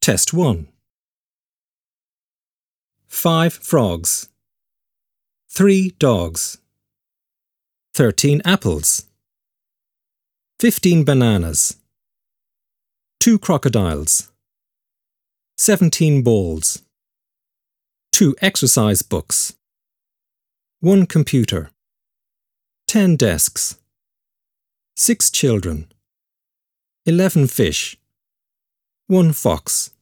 Test 1. 5 frogs. 3 dogs. 13 apples. 15 bananas. 2 crocodiles. 17 balls. 2 exercise books. 1 computer. 10 desks. 6 children. 11 fish. 1 fox.